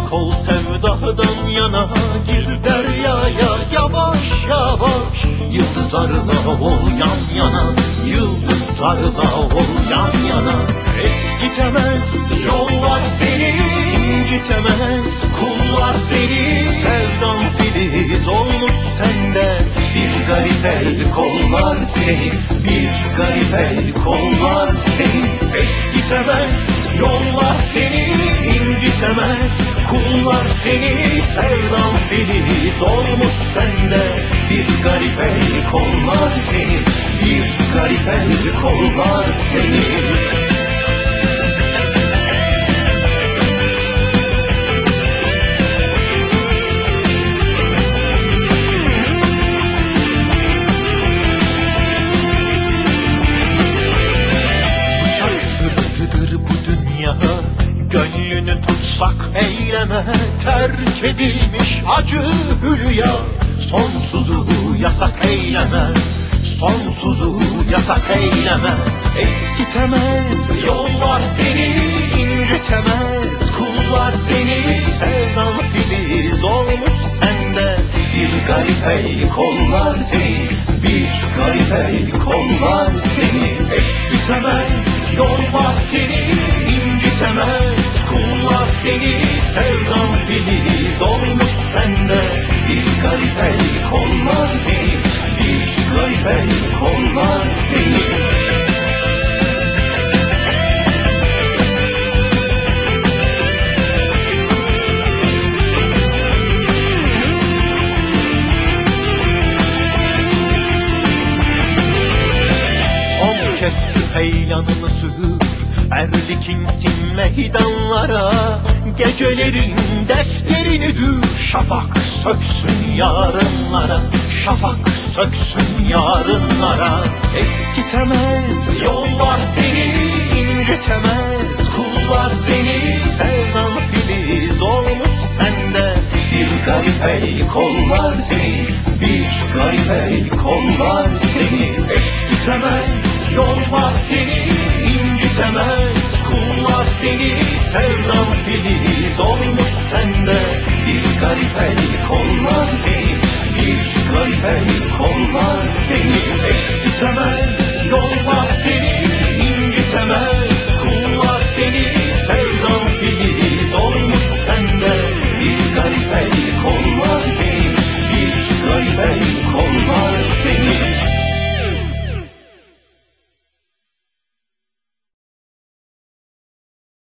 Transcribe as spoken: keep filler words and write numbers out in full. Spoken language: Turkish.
kol sevdadan yana, gir deryaya yavaş yavaş. Yıldızlarla ol yan yana, yıldızlarla ol yan yana. Eskitemez yollar seni, incitemez kullar seni. Sevdan filiz olmuş sende, bir garip el kollar seni, bir garip el kollar seni. Eskitemez yollar seni, incitemez kullar seni. Sevdan filiz olmuş sende, bir garip el kollar seni, bir garip el kollar seni. Gönlünü tutsak eyleme, terk edilmiş acı hülya. Sonsuzu yasak eyleme, sonsuzu yasak eyleme. Eskitemez yollar seni, incitemez kullar seni. Sevdan filiz olmuş sende, bir garip el kollar seni, bir garip el kollar seni. Eskitemez yollar seni, incitemez kullar seni. Sevdan filiz olmuş sende, bir garip el kollar seni, bir garip el kollar seni. Son kez tüfeyyanını sür, erlik insin meydanlara. Gecelerin defterini dür, şafak söksün yarınlara, şafak söksün yarınlara. Eskitemez yollar seni, incitemez kullar seni. Sevdan filiz olmuş sende, bir garip el kollar seni, bir garip el kollar seni. Eskitemez yollar seni, incitemez kullar seni. Sevdan filiz olmuş sende, bir garip el kollar seni, bir garip el kollar seni. Eskitemez